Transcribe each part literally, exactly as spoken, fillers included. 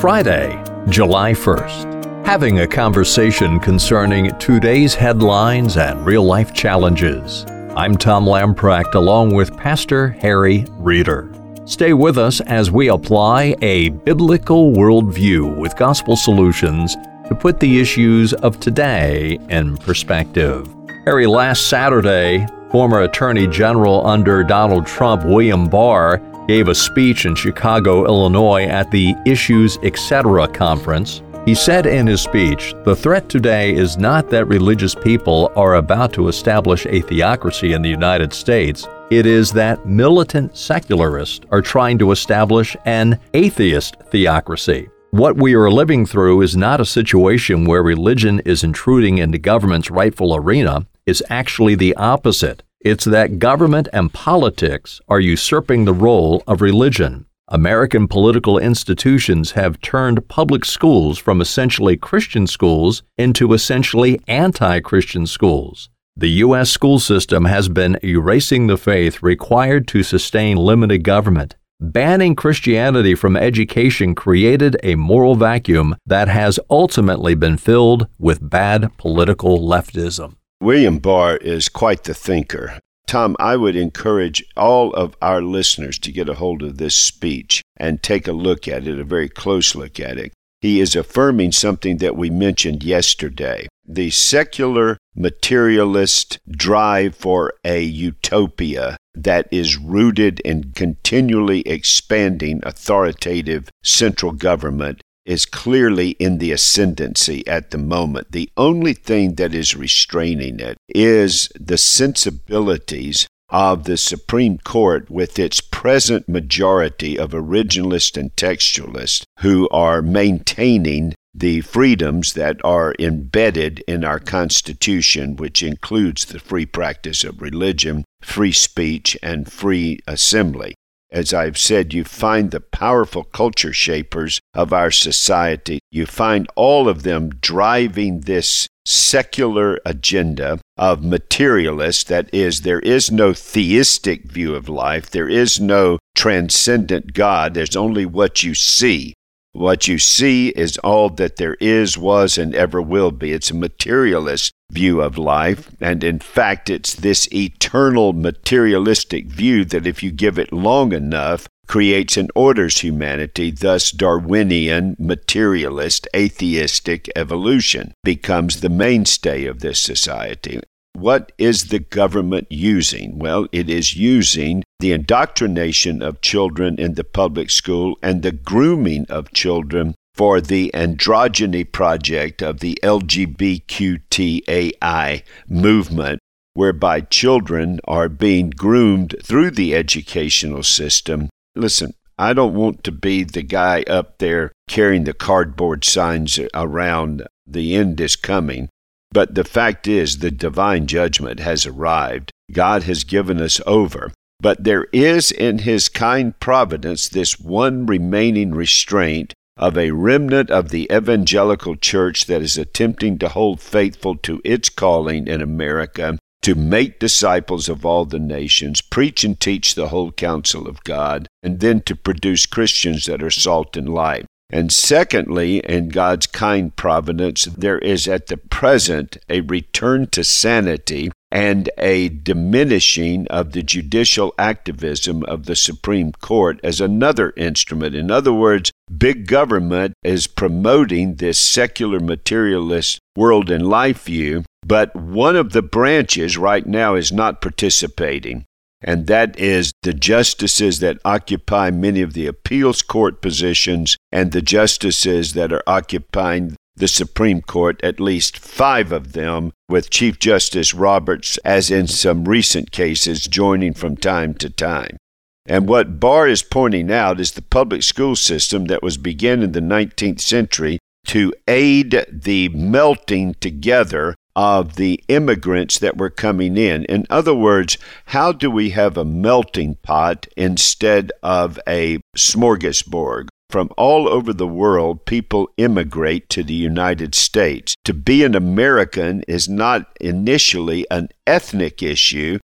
Friday, July first. Having a conversation concerning today's headlines and real-life challenges. I'm Tom Lamprecht along with Pastor Harry Reeder. Stay with us as we apply a biblical worldview with gospel solutions to put the issues of today in perspective. Harry, last Saturday, former Attorney General under Donald Trump, William Barr, gave a speech in Chicago, Illinois at the Issues Etc. conference. He said in his speech, "The threat today is not that religious people are about to establish a theocracy in the United States. It is that militant secularists are trying to establish an atheist theocracy. What we are living through is not a situation where religion is intruding into government's rightful arena. It's actually the opposite. It's that government and politics are usurping the role of religion. American political institutions have turned public schools from essentially Christian schools into essentially anti-Christian schools. The U S school system has been erasing the faith required to sustain limited government. Banning Christianity from education created a moral vacuum that has ultimately been filled with bad political leftism." William Barr is quite the thinker. Tom, I would encourage all of our listeners to get a hold of this speech and take a look at it, a very close look at it. He is affirming something that we mentioned yesterday. The secular materialist drive for a utopia that is rooted in continually expanding authoritative central government is clearly in the ascendancy at the moment. The only thing that is restraining it is the sensibilities of the Supreme Court with its present majority of originalists and textualists who are maintaining the freedoms that are embedded in our Constitution, which includes the free practice of religion, free speech, and free assembly. As I've said, you find the powerful culture shapers of our society. You find all of them driving this secular agenda of materialists. That is, there is no theistic view of life. There is no transcendent God. There's only what you see. What you see is all that there is, was, and ever will be. It's a materialist view of life, and in fact, it's this eternal materialistic view that if you give it long enough, creates and orders humanity. Thus, Darwinian, materialist, atheistic evolution becomes the mainstay of this society. What is the government using? Well, it is using the indoctrination of children in the public school and the grooming of children for the androgyny project of the L G B T Q I A movement, whereby children are being groomed through the educational system. Listen, I don't want to be the guy up there carrying the cardboard signs around, "The end is coming." But the fact is, the divine judgment has arrived. God has given us over. But there is in His kind providence this one remaining restraint of a remnant of the evangelical church that is attempting to hold faithful to its calling in America to make disciples of all the nations, preach and teach the whole counsel of God, and then to produce Christians that are salt and light. And secondly, in God's kind providence, there is at the present a return to sanity and a diminishing of the judicial activism of the Supreme Court as another instrument. In other words, big government is promoting this secular materialist world and life view, but one of the branches right now is not participating. And that is the justices that occupy many of the appeals court positions and the justices that are occupying the Supreme Court, at least five of them, with Chief Justice Roberts, as in some recent cases, joining from time to time. And what Barr is pointing out is the public school system that was begun in the nineteenth century to aid the melting together of the immigrants that were coming in. In other words, how do we have a melting pot instead of a smorgasbord? From all over the world, people immigrate to the United States. To be an American is not initially an ethnic issue.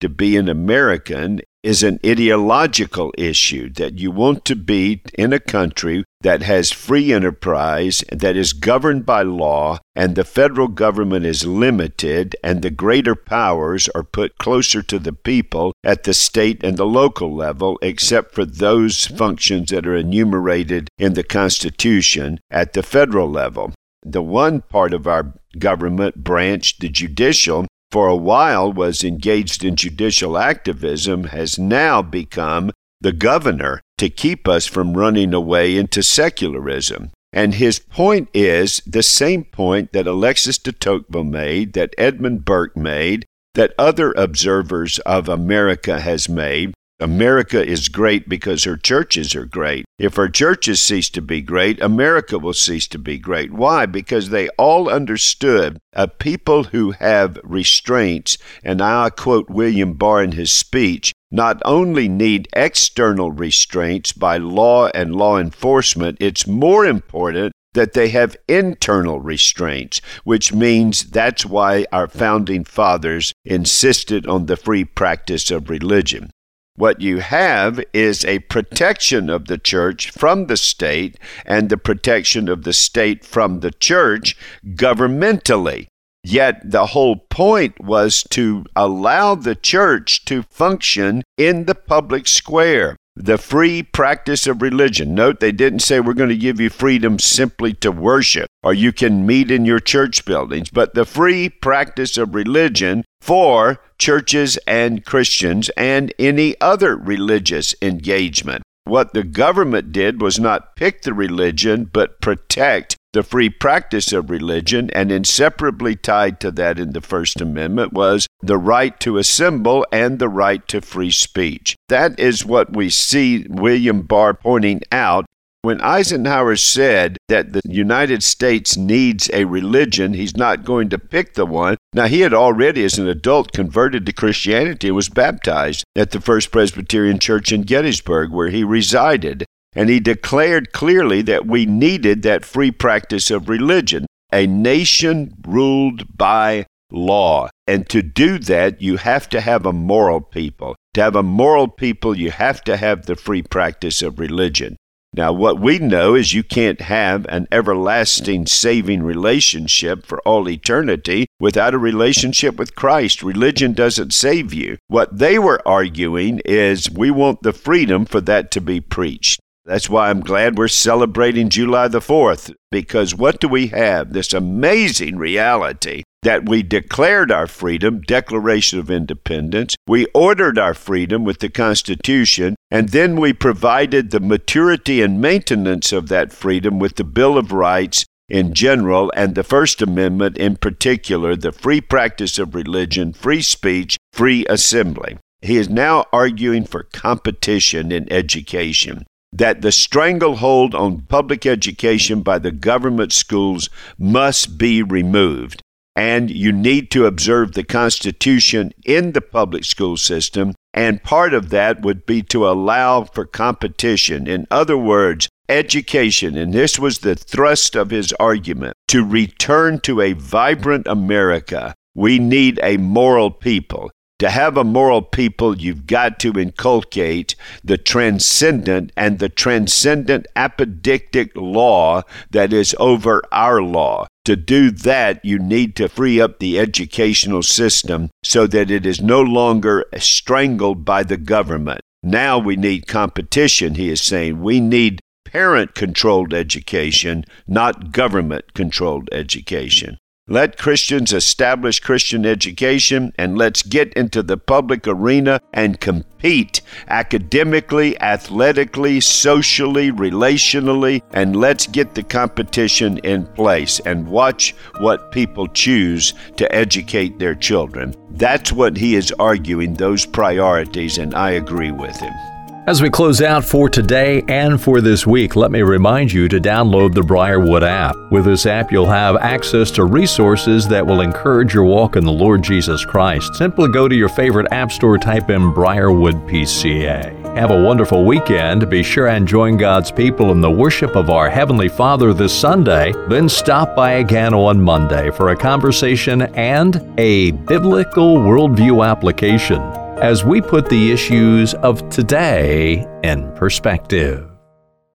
to be an American is an ideological issue, that you want to be in a country that has free enterprise, that is governed by law, and the federal government is limited, and the greater powers are put closer to the people at the state and the local level, except for those functions that are enumerated in the Constitution at the federal level. The one part of our government branch, the judicial, for a while was engaged in judicial activism, has now become the governor to keep us from running away into secularism. And his point is the same point that Alexis de Tocqueville made, that Edmund Burke made, that other observers of America has made. America is great because her churches are great. If her churches cease to be great, America will cease to be great. Why? Because they all understood a people who have restraints, and I quote William Barr in his speech, not only need external restraints by law and law enforcement, it's more important that they have internal restraints, which means that's why our founding fathers insisted on the free practice of religion. What you have is a protection of the church from the state and the protection of the state from the church governmentally. Yet the whole point was to allow the church to function in the public square. The free practice of religion. Note, they didn't say we're going to give you freedom simply to worship, or you can meet in your church buildings, but the free practice of religion for churches and Christians and any other religious engagement. What the government did was not pick the religion, but protect the free practice of religion, and inseparably tied to that in the First Amendment was the right to assemble and the right to free speech. That is what we see William Barr pointing out. When Eisenhower said that the United States needs a religion, he's not going to pick the one. Now, he had already, as an adult, converted to Christianity and was baptized at the First Presbyterian Church in Gettysburg, where he resided. And he declared clearly that we needed that free practice of religion, a nation ruled by law. And to do that, you have to have a moral people. To have a moral people, you have to have the free practice of religion. Now, what we know is you can't have an everlasting saving relationship for all eternity without a relationship with Christ. Religion doesn't save you. What they were arguing is we want the freedom for that to be preached. That's why I'm glad we're celebrating July the fourth, because what do we have? This amazing reality that we declared our freedom, Declaration of Independence, we ordered our freedom with the Constitution, and then we provided the maturity and maintenance of that freedom with the Bill of Rights in general and the First Amendment in particular, the free practice of religion, free speech, free assembly. He is now arguing for competition in education, that the stranglehold on public education by the government schools must be removed. And you need to observe the Constitution in the public school system, and part of that would be to allow for competition. In other words, education, and this was the thrust of his argument, to return to a vibrant America, we need a moral people. To have a moral people, you've got to inculcate the transcendent and the transcendent apodictic law that is over our law. To do that, you need to free up the educational system so that it is no longer strangled by the government. Now we need competition, he is saying. We need parent-controlled education, not government-controlled education. Let Christians establish Christian education, and let's get into the public arena and compete academically, athletically, socially, relationally, and let's get the competition in place and watch what people choose to educate their children. That's what he is arguing, those priorities, and I agree with him. As we close out for today and for this week, let me remind you to download the Briarwood app. With this app, you'll have access to resources that will encourage your walk in the Lord Jesus Christ. Simply go to your favorite app store, type in Briarwood P C A. Have a wonderful weekend. Be sure and join God's people in the worship of our Heavenly Father this Sunday. Then stop by again on Monday for a conversation and a biblical worldview application. as we put the issues of today in perspective.